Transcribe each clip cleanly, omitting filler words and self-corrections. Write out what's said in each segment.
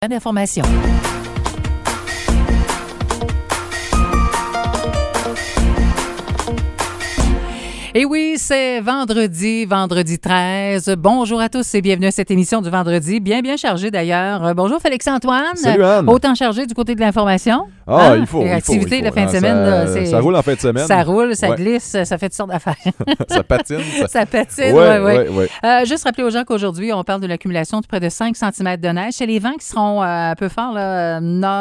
D'information. Et oui, c'est vendredi 13. Bonjour à tous et bienvenue à cette émission du vendredi, bien chargée d'ailleurs. Bonjour Félix-Antoine. Salut Anne. Autant chargé du côté de l'information. Ah, il faut. L'activité de fin de Non, semaine, là, ça roule en fin de semaine. Ça roule, ça Ouais. glisse, ça fait toutes sortes d'affaires. Ça patine. Ça patine, oui. Juste rappeler aux gens qu'aujourd'hui, on parle de l'accumulation de près de 5 cm de neige. C'est les vents qui seront un peu forts, là,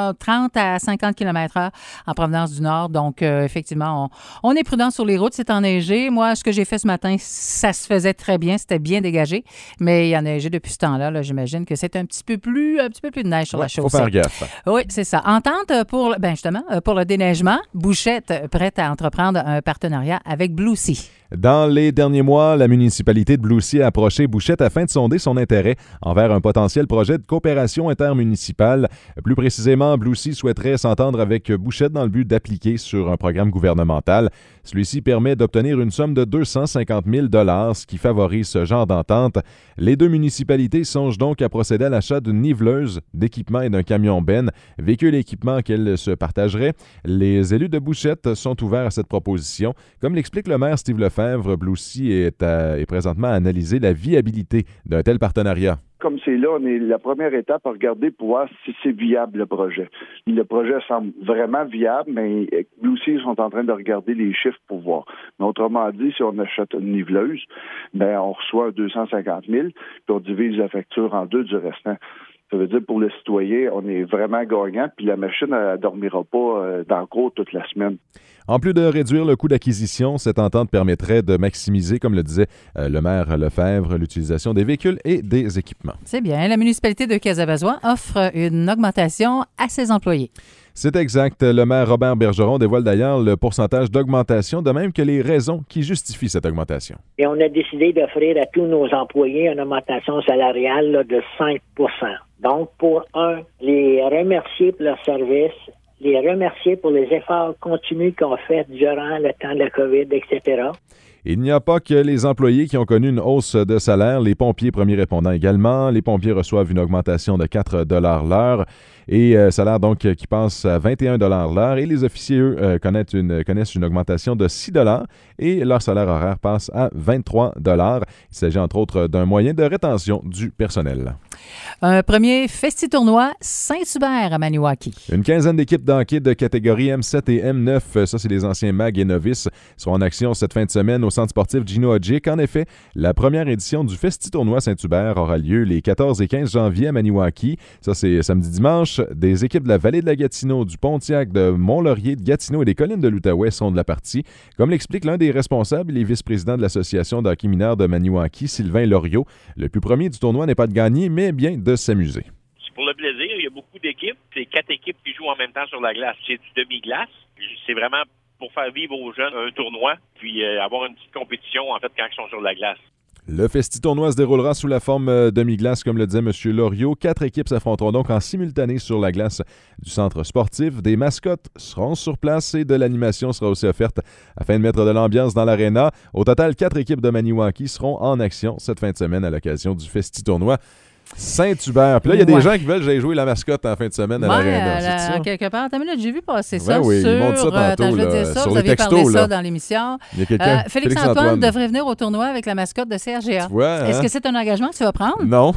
30 à 50 km/h en provenance du nord. Donc, effectivement, on est prudent sur les routes. C'est enneigé. Moi, ce que j'ai fait ce matin, ça se faisait très bien. C'était bien dégagé. Mais il y a neigé depuis ce temps-là. Là, j'imagine que c'est un petit peu plus de neige sur la chaussée. Faut faire gaffe. Oui, c'est ça. Entente pour le déneigement. Bouchette prête à entreprendre un partenariat avec Blue Sea. Dans les derniers mois, la municipalité de Blue Sea a approché Bouchette afin de sonder son intérêt envers un potentiel projet de coopération intermunicipale. Plus précisément, Blue Sea souhaiterait s'entendre avec Bouchette dans le but d'appliquer sur un programme gouvernemental. Celui-ci permet d'obtenir une somme de 250 000 $, ce qui favorise ce genre d'entente. Les deux municipalités songent donc à procéder à l'achat d'une niveleuse, d'équipement et d'un camion Ben, véhicule et équipement qu'elles se partageraient. Les élus de Bouchette sont ouverts à cette proposition. Comme l'explique le maire Steve Lefebvre, Blue Sea est présentement à analyser la viabilité d'un tel partenariat. Comme c'est là, on est la première étape à regarder pour voir si c'est viable, le projet. Le projet semble vraiment viable, mais nous aussi, ils sont en train de regarder les chiffres pour voir. Mais autrement dit, si on achète une niveleuse, ben on reçoit 250 000, puis on divise la facture en deux du restant. Ça veut dire pour le citoyen, on est vraiment gagnant, puis la machine ne dormira pas dans le cours toute la semaine. En plus de réduire le coût d'acquisition, cette entente permettrait de maximiser, comme le disait le maire Lefebvre, l'utilisation des véhicules et des équipements. C'est bien. La municipalité de Casabazouin offre une augmentation à ses employés. C'est exact. Le maire Robert Bergeron dévoile d'ailleurs le pourcentage d'augmentation, de même que les raisons qui justifient cette augmentation. Et on a décidé d'offrir à tous nos employés une augmentation salariale là, de 5 %. Donc, pour les remercier pour leur service, les remercier pour les efforts continus qu'on fait durant le temps de la COVID, etc. Il n'y a pas que les employés qui ont connu une hausse de salaire, les pompiers premiers répondants également. Les pompiers reçoivent une augmentation de 4 $ l'heure et salaire donc qui passe à 21 $ l'heure. Et les officiers, eux, connaissent une augmentation de 6 $ et leur salaire horaire passe à 23 $. Il s'agit entre autres d'un moyen de rétention du personnel. Un premier festi-tournoi Saint-Hubert à Maniwaki. Une quinzaine d'équipes d'hockey de catégorie M7 et M9, ça c'est les anciens MAG et novices, seront en action cette fin de semaine au centre sportif Gino Odjick. En effet, la première édition du Festi-tournoi Saint-Hubert aura lieu les 14 et 15 janvier à Maniwaki. Ça c'est samedi-dimanche. Des équipes de la vallée de la Gatineau, du Pontiac, de Mont-Laurier, de Gatineau et des collines de l'Outaouais sont de la partie. Comme l'explique l'un des responsables et vice-président de l'association d'hockey mineur de Maniwaki, Sylvain Loriot, le but premier du tournoi n'est pas de gagner, mais bien de s'amuser. C'est pour le plaisir. Il y a beaucoup d'équipes. C'est 4 équipes qui jouent en même temps sur la glace. C'est du demi-glace. C'est vraiment pour faire vivre aux jeunes un tournoi, puis avoir une petite compétition, en fait, quand ils sont sur la glace. Le Festi-tournoi se déroulera sous la forme demi-glace, comme le disait M. Loriot. 4 équipes s'affronteront donc en simultané sur la glace du centre sportif. Des mascottes seront sur place et de l'animation sera aussi offerte afin de mettre de l'ambiance dans l'aréna. Au total, 4 équipes de Maniwaki seront en action cette fin de semaine à l'occasion du Festi-tournoi Saint-Hubert. Puis là, il y a des gens qui veulent que j'aille jouer la mascotte en fin de semaine à l'aréna. C'est ça? Quelque part. T'as minute, j'ai vu passer ça oui, sur... ils montrent ça tantôt, sur vous les aviez textos. parlé Là. ça dans l'émission. Il y a quelqu'un, Félix-Antoine devrait venir au tournoi avec la mascotte de CRGA. Tu vois, Est-ce que c'est un engagement que tu vas prendre? Non.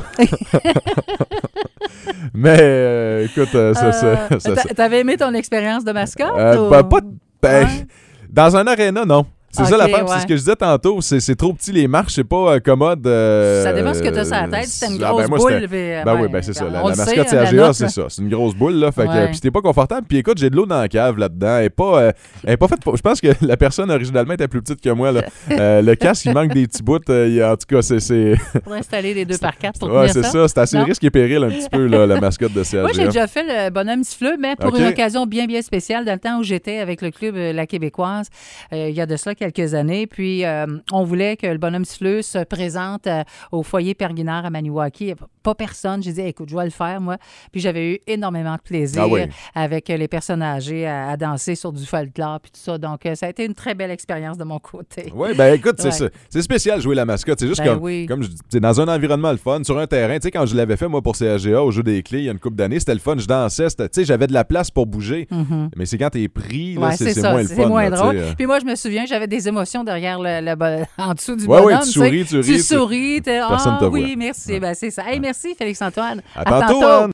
Mais écoute, T'avais aimé ton expérience de mascotte? Dans un aréna, non. C'est ça l'affaire, c'est ce que je disais tantôt, c'est trop petit, les marches, c'est pas commode. Ça dépend ce que tu as sur la tête, c'est une grosse boule. C'est ça. La mascotte CRGA, c'est ça. C'est une grosse boule, là. Fait que, puis t'es pas confortable. Puis écoute, j'ai de l'eau dans la cave là-dedans. Elle est pas faite pour. Je pense que la personne originalement était plus petite que moi, là. Le casque, il manque des petits bouts. En tout cas, c'est. Pour installer les 2x4 pour tenir ça. Ouais, c'est ça. C'est assez risque et péril un petit peu, là, la mascotte de CRGA. Moi, j'ai déjà fait le bonhomme siffleux, mais pour une occasion bien spéciale, dans le temps où j'étais avec le club La Québécoise, il y a de cela quelques années. Puis, on voulait que le bonhomme siffleux se présente au foyer Père-Guinard à Maniwaki. Il n'y a pas personne. J'ai dit, écoute, je vais le faire, moi. Puis, j'avais eu énormément de plaisir avec les personnes âgées à danser sur du folklore puis tout ça. Donc, ça a été une très belle expérience de mon côté. Oui, ben écoute, c'est spécial jouer la mascotte. C'est juste comme je dis, dans un environnement le fun, sur un terrain. Tu sais, quand je l'avais fait, moi, pour CAGA, au jeu des clés, il y a une couple d'années, c'était le fun. Je dansais, tu sais, j'avais de la place pour bouger. Mm-hmm. Mais c'est quand t'es pris, là, c'est moins le fun. C'est moins drôle. Puis moi, je me souviens, j'avais des émotions derrière en dessous du bonhomme. Oui, tu souris. Personne te voit. Oui, merci. Ben, c'est ça. Hey, merci, Félix-Antoine. À tantôt.